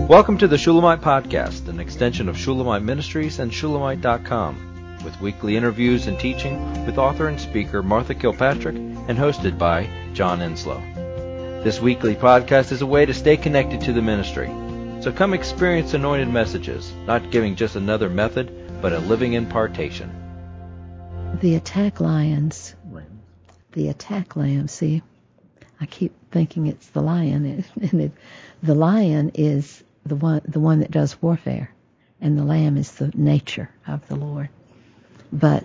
Welcome to the Shulamite Podcast, an extension of Shulamite Ministries and Shulamite.com, with weekly interviews and teaching with author and speaker Martha Kilpatrick and hosted by John Enslow. This weekly podcast is a way to stay connected to the ministry. So come experience anointed messages, not giving just another method, but a living impartation. The attack lions. The attack lamb, see, I keep thinking it's the lion. The lion is the one that does warfare, and the lamb is the nature of the Lord. But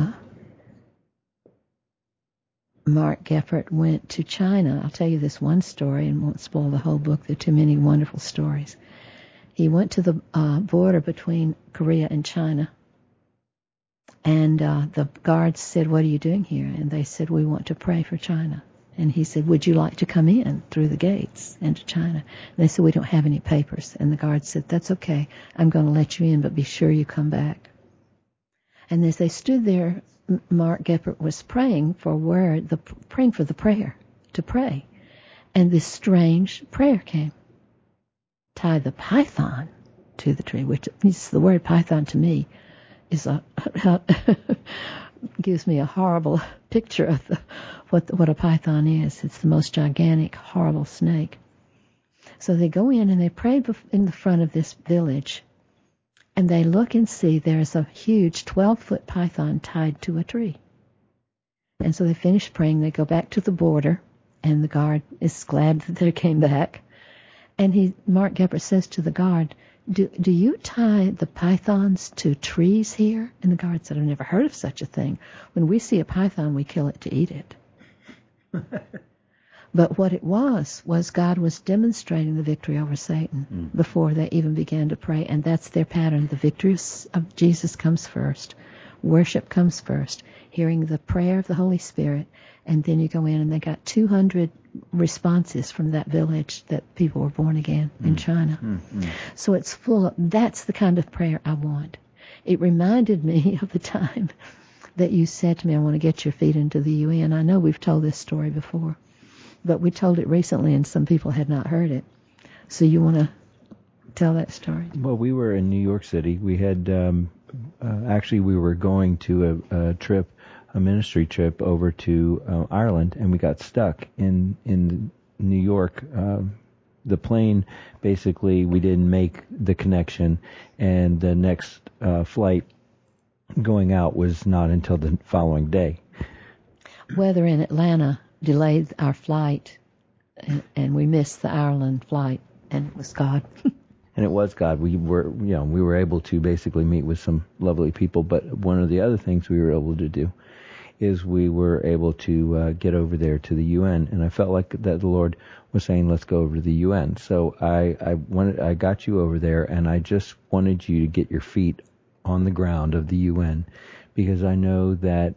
Mark Geppert went to China. I'll tell you this one story and won't spoil the whole book. There are too many wonderful stories. He went to the border between Korea and China, and the guards said, "What are you doing here?" And they said, "We want to pray for China." And he said, "Would you like to come in through the gates into China?" And they said, "We don't have any papers." And the guard said, "That's okay. I'm going to let you in, but be sure you come back." And as they stood there, Mark Geppert was praying for praying for the prayer, to pray. And this strange prayer came. Tie the python to the tree, which is the word python to me is gives me a horrible picture of what a python is. It's the most gigantic, horrible snake. So they go in and they pray in the front of this village, and they look and see there's a huge 12-foot python tied to a tree. And so they finish praying. They go back to the border, and the guard is glad that they came back. And Mark Geppert says to the guard, Do you tie the pythons to trees here? And the guard said, "I've never heard of such a thing. When we see a python, we kill it to eat it." But what it was God was demonstrating the victory over Satan before they even began to pray. And that's their pattern. The victory of Jesus comes first. Worship comes first. Hearing the prayer of the Holy Spirit. And then you go in, and they got 200 responses from that village that people were born again in China. So it's that's the kind of prayer I want. It reminded me of the time that you said to me, "I want to get your feet into the UN." I know we've told this story before, but we told it recently and some people had not heard it. So you want to tell that story? Well, we were in New York City. We had, actually we were going to a ministry trip over to Ireland, and we got stuck in New York. The plane, basically, we didn't make the connection, and the next flight going out was not until the following day. Weather in Atlanta delayed our flight, and we missed the Ireland flight, and it was God. And it was God. We were able to basically meet with some lovely people, but one of the other things we were able to do is we were able to get over there to the UN, and I felt like that the Lord was saying, "Let's go over to the UN." So I got you over there, and I just wanted you to get your feet on the ground of the UN, because I know that.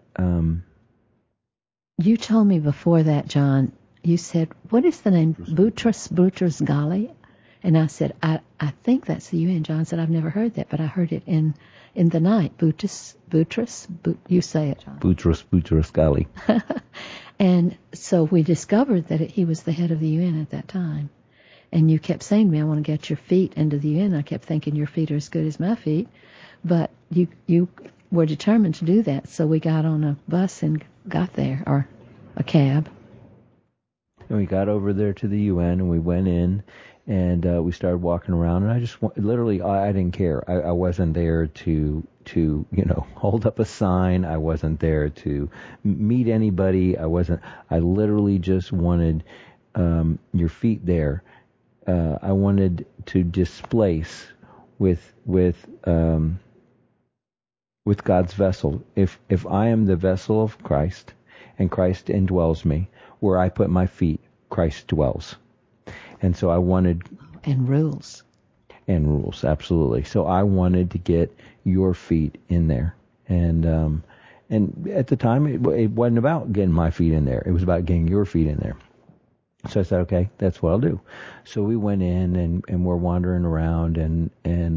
You told me before that, John. You said, "What is the name? Boutros Ghali?" And I said, I think that's the UN. John said, "I've never heard that, but I heard it in the night." Boutros, you say it, John. Boutros Ghali. And so we discovered that he was the head of the UN at that time. And you kept saying to me, "I want to get your feet into the UN." I kept thinking your feet are as good as my feet. But you were determined to do that. So we got on a bus and got there, or a cab. And we got over there to the UN, and we went in, and we started walking around, and I just literally, I didn't care. I wasn't there to hold up a sign. I wasn't there to meet anybody. I literally just wanted your feet there. I wanted to displace with God's vessel. If I am the vessel of Christ, and Christ indwells me, where I put my feet, Christ dwells. And so I wanted... And rules. And rules, absolutely. So I wanted to get your feet in there. And at the time, it wasn't about getting my feet in there. It was about getting your feet in there. So I said, okay, that's what I'll do. So we went in, and we're wandering around, and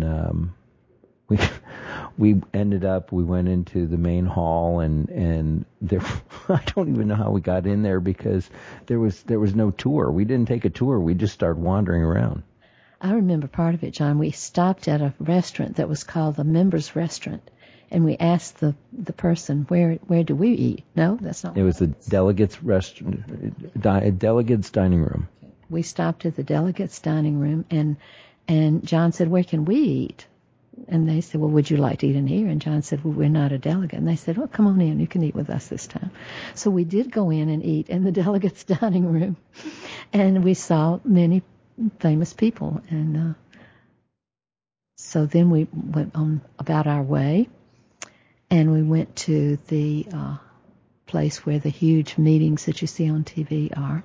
we went into the main hall, and there, I don't even know how we got in there, because there was no tour. We didn't take a tour. We just started wandering around. I remember part of it, John. We stopped at a restaurant that was called the Members Restaurant, and we asked the person, where do we eat? No, that's not. It was the Delegates Restaurant, Delegates Dining Room. We stopped at the Delegates Dining Room, and John said, where can we eat? And they said, well, would you like to eat in here? And John said, well, we're not a delegate. And they said, well, come on in. You can eat with us this time. So we did go in and eat in the Delegates Dining Room, and we saw many famous people. And so then we went on about our way, and we went to the place where the huge meetings that you see on TV are.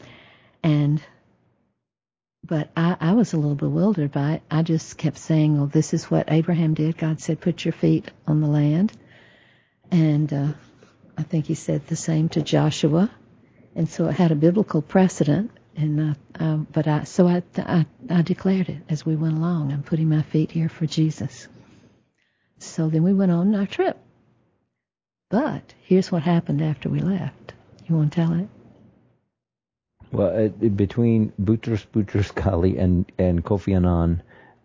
But I was a little bewildered by it. I just kept saying, oh, this is what Abraham did. God said, put your feet on the land. And I think he said the same to Joshua. And so it had a biblical precedent. And I declared it as we went along. I'm putting my feet here for Jesus. So then we went on our trip. But here's what happened after we left. You want to tell it? Well, between Boutros Boutros-Ghali and Kofi Annan,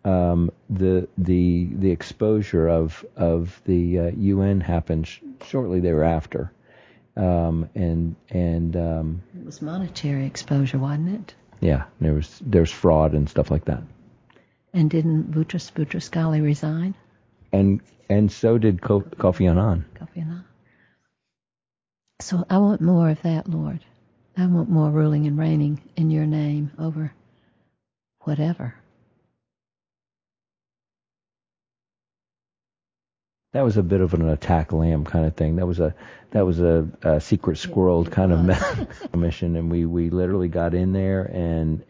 the exposure of the UN happened shortly thereafter, and it was monetary exposure, wasn't it? Yeah, there's fraud and stuff like that. And didn't Boutros Boutros-Ghali resign? And so did Kofi Annan. Kofi Annan. So I want more of that, Lord. I want more ruling and reigning in your name over whatever. That was a bit of an attack lamb kind of thing. That was a secret squirrel kind of mission, and we literally got in there and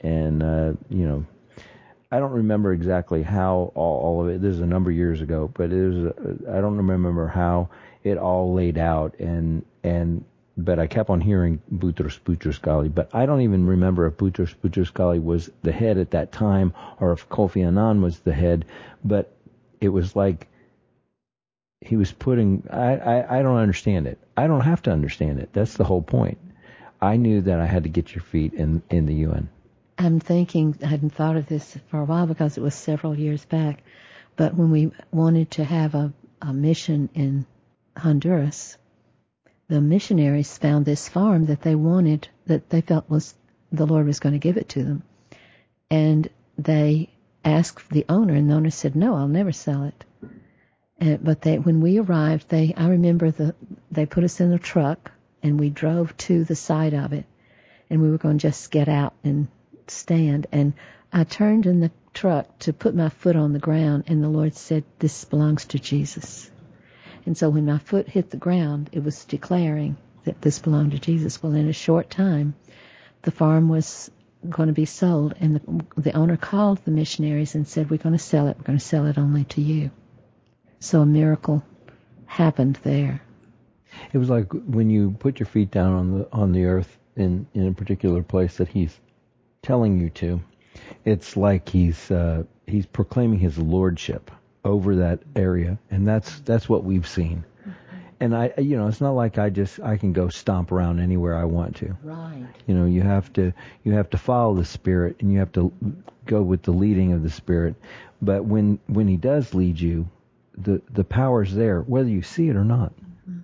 I don't remember exactly how all of it. This is a number of years ago, but I don't remember how it all laid out but I kept on hearing Boutros Boutros-Ghali, but I don't even remember if Boutros Boutros-Ghali was the head at that time or if Kofi Annan was the head, but it was like he was putting, I don't understand it. I don't have to understand it. That's the whole point. I knew that I had to get your feet in the UN. I'm thinking, I hadn't thought of this for a while because it was several years back, but when we wanted to have a mission in Honduras, the missionaries found this farm that they wanted, that they felt was the Lord was going to give it to them. And they asked the owner, and the owner said, no, I'll never sell it. But when we arrived, I remember they put us in a truck, and we drove to the side of it, and we were going to just get out and stand. And I turned in the truck to put my foot on the ground, and the Lord said, this belongs to Jesus. And so when my foot hit the ground, it was declaring that this belonged to Jesus. Well, in a short time, the farm was going to be sold, and the owner called the missionaries and said, we're going to sell it. We're going to sell it only to you. So a miracle happened there. It was like when you put your feet down on the earth in a particular place that he's telling you to. It's like he's proclaiming his lordship over that area, and that's what we've seen. And it's not like I can go stomp around anywhere I want to. Right. You have to follow the Spirit, and you have to go with the leading of the Spirit. But when He does lead you, the power's there, whether you see it or not. Mm-hmm.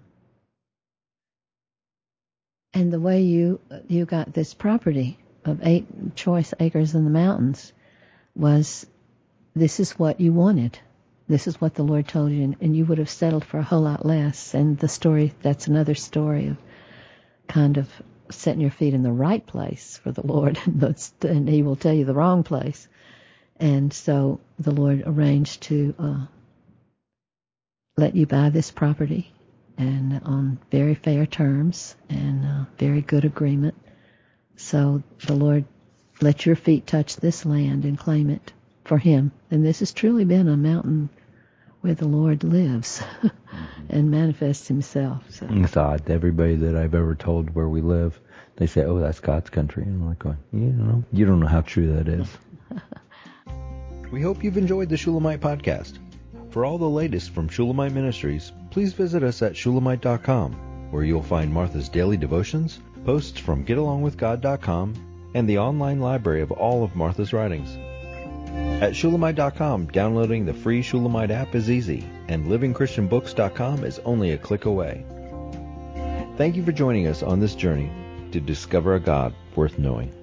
And the way you got this property of 8 choice acres in the mountains was, this is what you wanted. This is what the Lord told you, and you would have settled for a whole lot less. And the story, that's another story of kind of setting your feet in the right place for the Lord, and He will tell you the wrong place. And so the Lord arranged to let you buy this property, and on very fair terms and very good agreement. So the Lord let your feet touch this land and claim it for Him. And this has truly been a mountain where the Lord lives and manifests Himself. So. It's odd. Everybody that I've ever told where we live, they say, oh, that's God's country. And I'm like going, you don't know how true that is. We hope you've enjoyed the Shulamite podcast. For all the latest from Shulamite Ministries, please visit us at shulamite.com, where you'll find Martha's daily devotions, posts from getalongwithgod.com, and the online library of all of Martha's writings. At Shulamite.com, downloading the free Shulamite app is easy, and LivingChristianBooks.com is only a click away. Thank you for joining us on this journey to discover a God worth knowing.